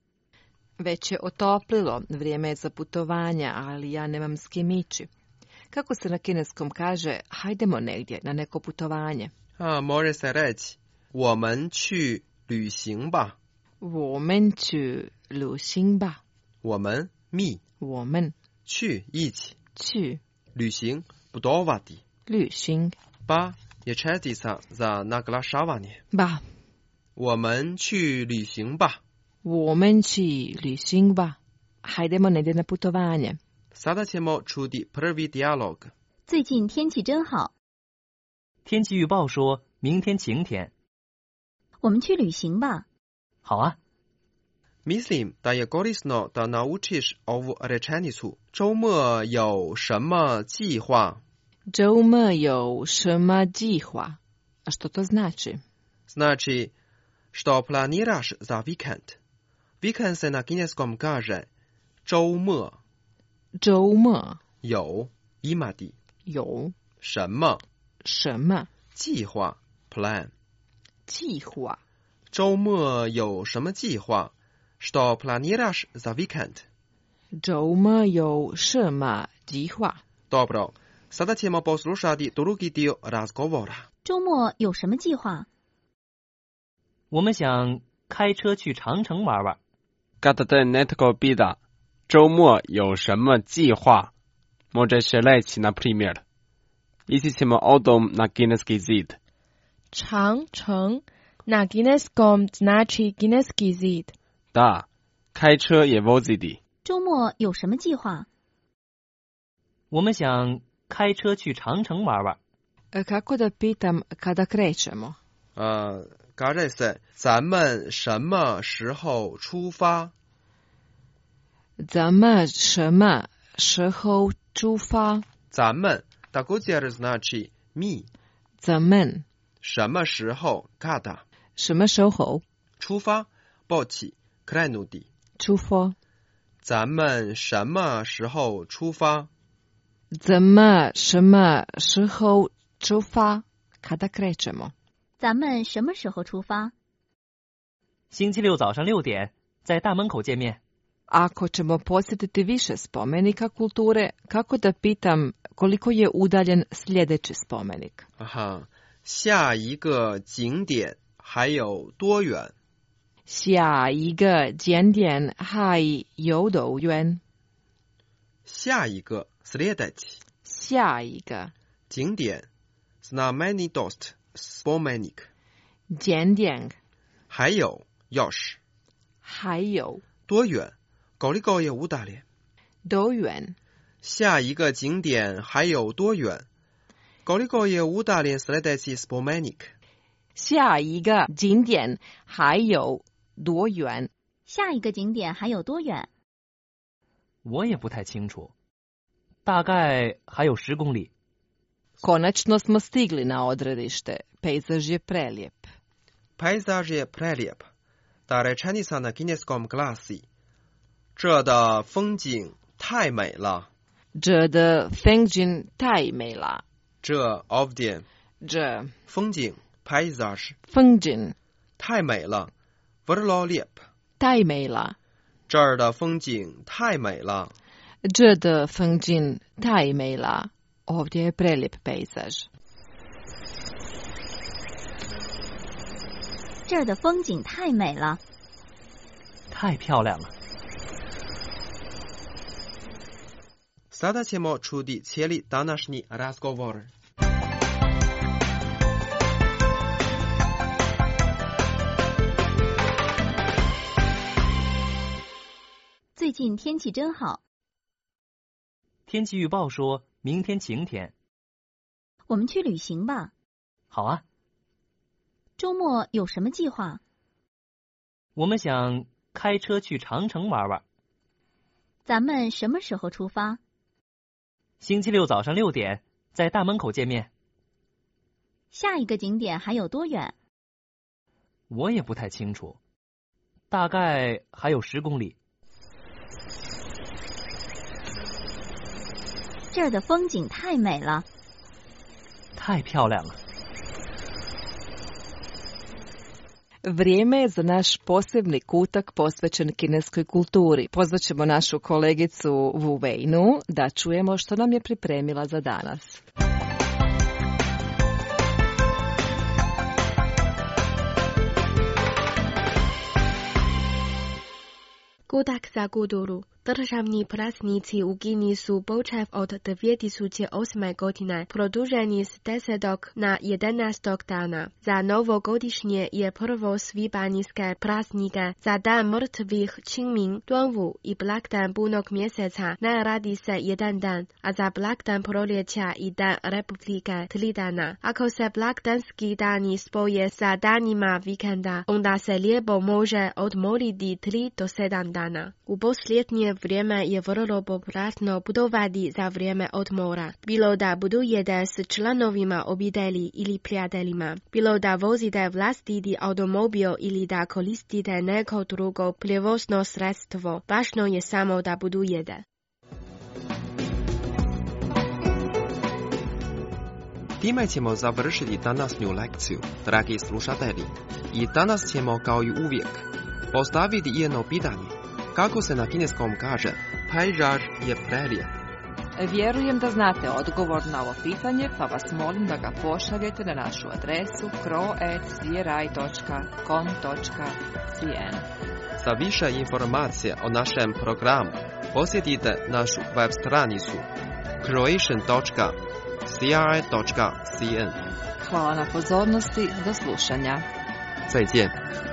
Već je otoplilo, vrijeme je za putovanja, ali ja nemam s kim ići. Kako se na kineskom kaže, hajdemo negdje na neko putovanje? Može se reći, 我们去旅行吧。 我们去旅行吧。 我们 mi 我们去一起。 去旅行 putovati 旅行 ba je čestica za naglašavanje. ba 我们去旅行吧。 我们去旅行吧。Hajdemo negdje na putovanje. Sada ćemo čuti prvi dijalog. 最近天气真好。 天气预报说明天晴天。 我们去旅行吧。 好啊。 Mislim da je korisno da naučiš ovu rečenicu. 周末有什么计划？ 周末有什么计划？ A što to znači? Znači, što planiraš za vikend? Vikend se na kineskom kaže 周末。 周末有 imati 有什么什么计划 plan 计划。 周末有什么计划？ Što planiraš za vikend? 周末有什么计划？ Dobro, Sada ćemo poslušati drugi dio razgovora. 周末有什么计划？ 我们想开车去长城玩玩。 Kada te netko pita, 周末有什么计划？Može reći na primjer, ići ćemo autom na kineski zid. 长城 na kineskom znači kineski zid. Da, 开车也 voziti. 周末有什么计划？ 我们想开车去长城玩玩。 Kako da pitam kada krećemo? Kaže se, 咱们什么时候出发？ 咱们什么时候出发？ 咱们 također znači mi. 咱们什么时候 kada? 什么时候出发 poći, krenuti. 出发？ 咱们什么时候出发？ 咱们什么时候出发？ Kada krećemo? 咱们什么时候出发？ 星期六早上6点，在大门口见面。 Ako ćemo posjetiti više spomenika kulture, kako da pitam koliko je udaljen sljedeći spomenik? 下一个景点还有多远？ 下一个景点还有多远？ 下一个 sljedeći. 下一个景点 znamenitost spomenik. 景点还有 još. 还有多远 koliko je udaljen? 多远？ 下一个景点还有多远 koliko je udaljen sljedeći spomenik? 下一个景点还有多远？ 下一个景点还有多远？ 我也不太清楚，大概还有10公里。 Konačno smo stigli na odredište. Pejzaž je prelijep. Pejzaž je prelijep. Ta rečenica na kineskom glasi: 这的风景太美了。 这的风景太美了。 这 ovdje 这风景 pejzaž 风景太美了 vrlo lijep 太美了。 这儿的风景太美了。 这的风景太美了。Ovdje je prelijep pejzaž. 这儿的风景太美了。 太漂亮了。 Sada ćemo čuti cijeli današnji razgovor. 最近天气真好。 天气预报说明天晴天。 我们去旅行吧。 好啊。 周末有什么计划？ 我们想开车去长城玩玩。 咱们什么时候出发？ 星期六早上6点，在大门口见面。 下一个景点还有多远？ 我也不太清楚，大概还有10公里。 这儿的风景太美了。 太漂亮了。 Vrijeme je za naš posebni kutak posvećen kineskoj kulturi. Pozvaćemo našu kolegicu Wu Weinu da čujemo što nam je pripremila za danas. Kutak za kulturu. Državni praznici u Kini su počev od 2008. godine produženi s 10. na 11. dana. Za novogodišnje je prvo svibanjske praznike, za dan mrtvih Qingming, Duanwu i blagdan punog mjeseca ne radi se jedan dan, a za blagdan proljeća i dan republike 3 dana. Ako se blagdanski dani spoje sa danima vikenda, onda se lijepo može odmoriti 3 do 7 dana. U posljednje vrijeme je vrlo popularno putovati za vrijeme odmora. Bilo da putujete s članovima obitelji ili prijateljima, bilo da vozite vlastiti automobil ili da koristite neko drugo prijevozno sredstvo, važno je samo da putujete. Time ćemo završiti današnju lekciju, dragi slušatelji. I danas ćemo kao i uvijek postaviti jedno pitanje. Kako se na kineskom kaže, pejzaž je prelijep? Vjerujem da znate odgovor na ovo pitanje, pa vas molim da ga pošaljete na našu adresu cro@cri.com.cn. Za više informacija o našem programu posjetite našu web stranicu croatian.cri.cn. Hvala na pozornosti, do slušanja. 再见。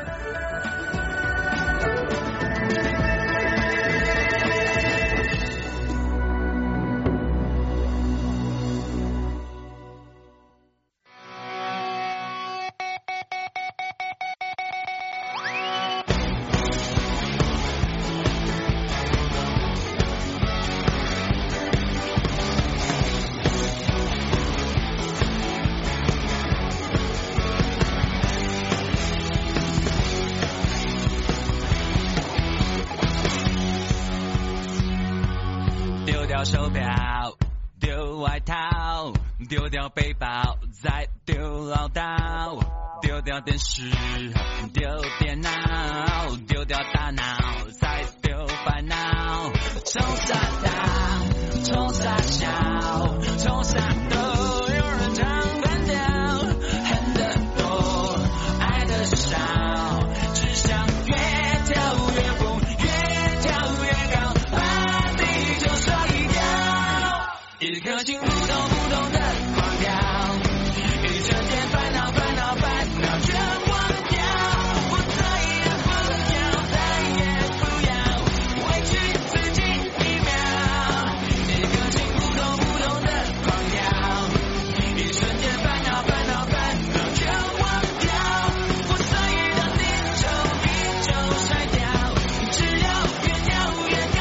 丢掉手表，丢外套，丢掉背包，再丢唠叨，丢掉电视，丢电脑，丢掉大脑，再丢烦恼。冲啥大，冲啥小，冲啥都有人唱反调，恨得多，爱得少，只想越跳越疯，越跳越高，把地球甩掉。一颗心扑通扑通的狂跳，一瞬间烦恼烦恼烦恼全忘掉，我再也不要，再也不要委屈自己一秒。一颗心扑通扑通的狂跳，一瞬间烦恼烦恼烦恼全忘掉，我再也让地球依旧甩掉，只要越跳越高。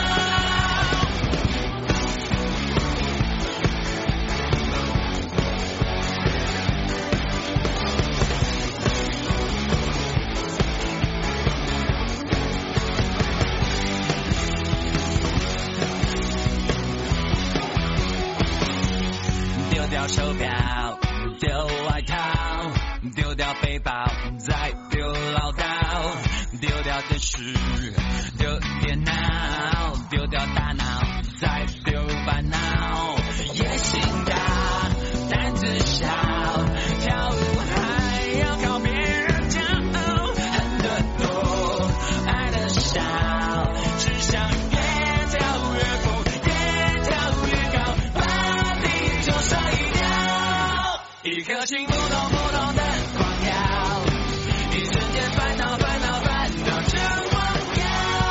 丢掉手表，丢外套，丢掉背包，再丢唠叨，丢掉电视，丢电脑，丢掉大脑，再丢烦恼。野心大，胆子小，跳舞还要靠别人骄傲，恨得多，爱得少，只想越跳越疯，越跳越高，把地球甩掉。一颗心扑通扑通的狂跳，一瞬间烦恼烦恼烦恼全忘掉。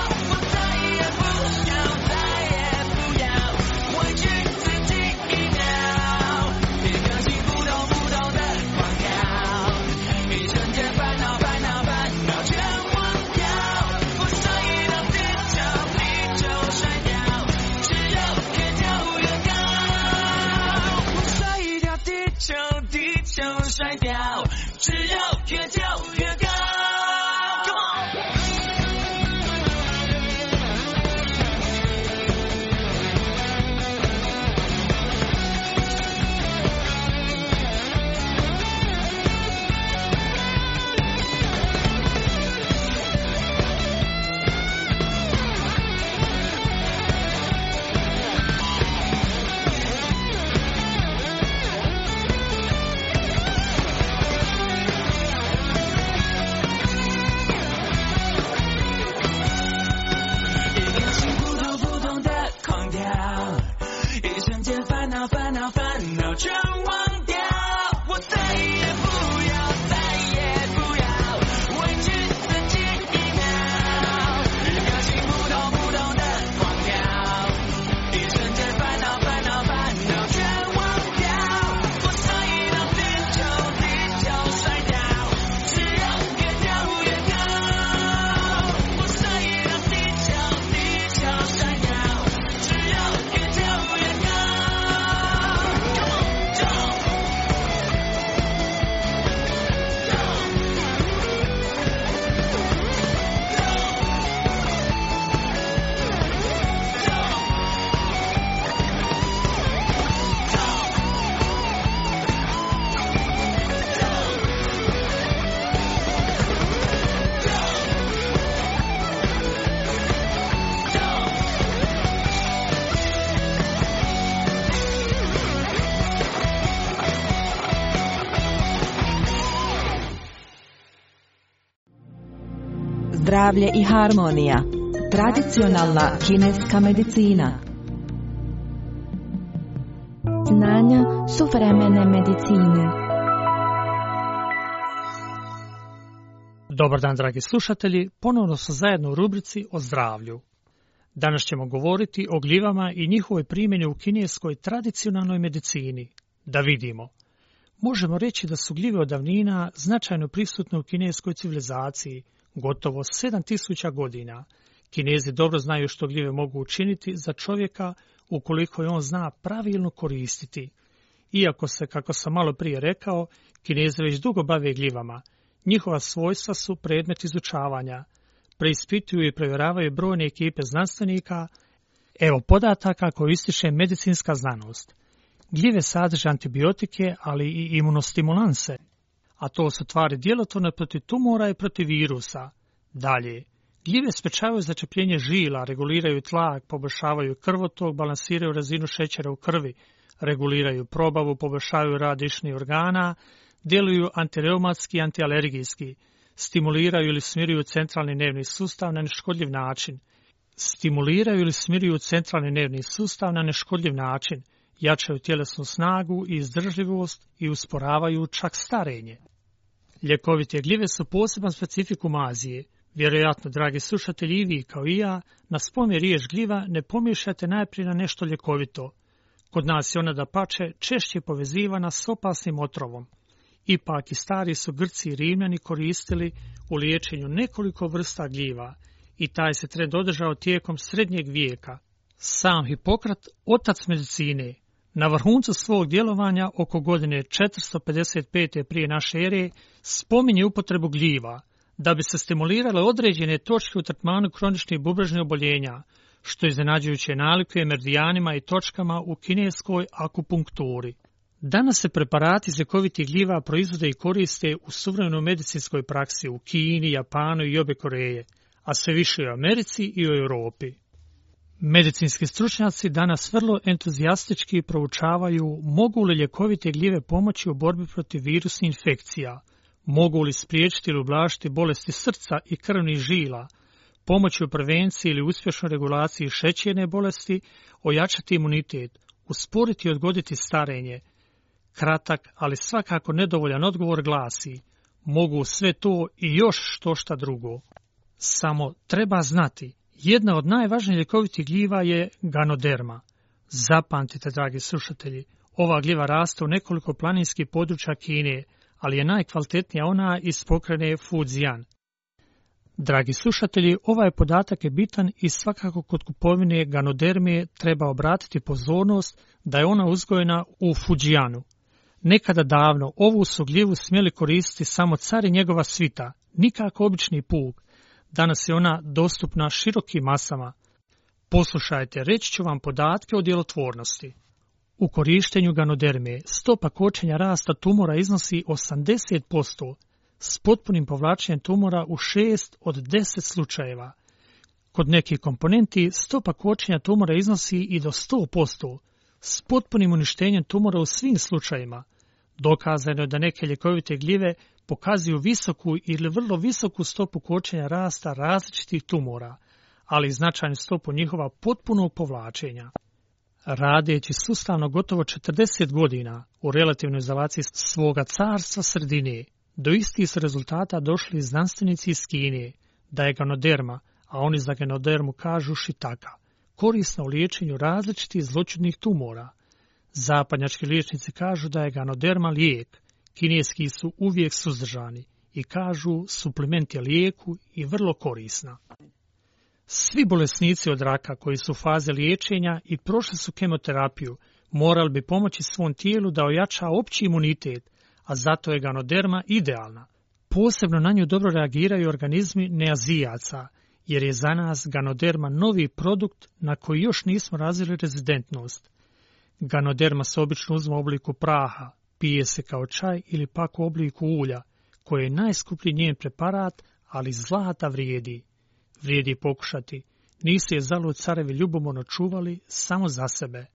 Zdravlje i harmonija. Tradicionalna kineska medicina. Znanja suvremene medicine. Dobar dan, dragi slušatelji, ponovno smo zajedno u rubrici o zdravlju. Danas ćemo govoriti o gljivama i njihovoj primjeni u kineskoj tradicionalnoj medicini. Da vidimo. Možemo reći da su gljive od davnina značajno prisutne u kineskoj civilizaciji, gotovo 7000 godina. Kinezi dobro znaju što gljive mogu učiniti za čovjeka ukoliko je on zna pravilno koristiti. Iako se, kako sam malo prije rekao, Kinezi već dugo bave gljivama, njihova svojstva su predmet izučavanja. Preispituju i provjeravaju brojne ekipe znanstvenika. Evo podataka koje ističe medicinska znanost. Gljive sadrže antibiotike, ali i imunostimulanse, a to su tvari djelotvorne protiv tumora i protiv virusa. Dalje, gljive sprečavaju začepljenje žila, reguliraju tlak, poboljšavaju krvotok, balansiraju razinu šećera u krvi, reguliraju probavu, poboljšavaju rad dišnih organa, djeluju antireumatski i antialergijski, stimuliraju ili smiruju centralni nervni sustav na neškodljiv način, jačaju tjelesnu snagu i izdržljivost i usporavaju čak starenje. Ljekovite gljive su poseban specifikum Azije. Vjerojatno, dragi slušatelji, i vi kao i ja, na spomen riječ gljiva ne pomišljate najprije na nešto ljekovito. Kod nas je ona dapače češće povezivana s opasnim otrovom. Ipak i stari su Grci i Rimljani koristili u liječenju nekoliko vrsta gljiva i taj se trend održao tijekom srednjeg vijeka. Sam Hipokrat, otac medicine, na vrhuncu svog djelovanja oko godine 455. prije naše ere, spominje upotrebu gljiva da bi se stimulirale određene točke u tretmanu kroničnih bubrežnih oboljenja, što iznenađujuće nalikuje meridijanima i točkama u kineskoj akupunkturi. Danas se preparati iz ljekovitih gljiva proizvode i koriste u suvremenoj medicinskoj praksi u Kini, Japanu i obe Koreje, a sve više u Americi i u Europi. Medicinski stručnjaci danas vrlo entuzijastički proučavaju mogu li ljekovite gljive pomoći u borbi protiv virusnih infekcija, mogu li spriječiti ili ublažiti bolesti srca i krvnih žila, pomoći u prevenciji ili uspješnoj regulaciji šećerne bolesti, ojačati imunitet, usporiti i odgoditi starenje. Kratak, ali svakako nedovoljan odgovor glasi: mogu sve to i još štošta drugo. Samo treba znati, jedna od najvažnijih ljekovitih gljiva je Ganoderma. Zapamtite, dragi slušatelji, ova gljiva raste u nekoliko planinskih područja Kine, ali je najkvalitetnija ona iz pokrajine Fujian. Dragi slušatelji, ovaj podatak je bitan i svakako kod kupovine Ganoderme treba obratiti pozornost da je ona uzgojena u Fujianu. Nekada davno ovu su gljivu smjeli koristiti samo car i njegova svita, nikako obični puk. Danas je ona dostupna širokim masama. Poslušajte, reći ću vam podatke o djelotvornosti. U korištenju Ganoderme stopa kočenja rasta tumora iznosi 80%, s potpunim povlačenjem tumora u 6 od 10 slučajeva. Kod nekih komponenti stopa kočenja tumora iznosi i do 100%, s potpunim uništenjem tumora u svim slučajevima. Dokazano je da neke ljekovite gljive pokazuju visoku ili vrlo visoku stopu kočenja rasta različitih tumora, ali i značajnu stopu njihova potpunog povlačenja. Radeći sustavno gotovo 40 godina u relativnoj izolaciji svoga carstva sredine, do istih su rezultata došli znanstvenici iz Kine, da je Ganoderma, a oni za Ganodermu kažu Shitaka, korisna u liječenju različitih zloćudnih tumora. Zapadnjački liječnici kažu da je Ganoderma lijek, kineski su uvijek suzdržani i kažu suplement je lijeku i vrlo korisna. Svi bolesnici od raka koji su u fazi liječenja i prošli su kemoterapiju morali bi pomoći svom tijelu da ojača opći imunitet, a zato je Ganoderma idealna. Posebno na nju dobro reagiraju organizmi neazijaca, jer je za nas Ganoderma novi produkt na koji još nismo razvili rezidentnost. Ganoderma se obično uzme u obliku praha, pije se kao čaj ili pak u obliku ulja, koji je najskuplji njen preparat, ali zlata vrijedi. Vrijedi pokušati, nisu je zalud carevi ljubomorno čuvali samo za sebe.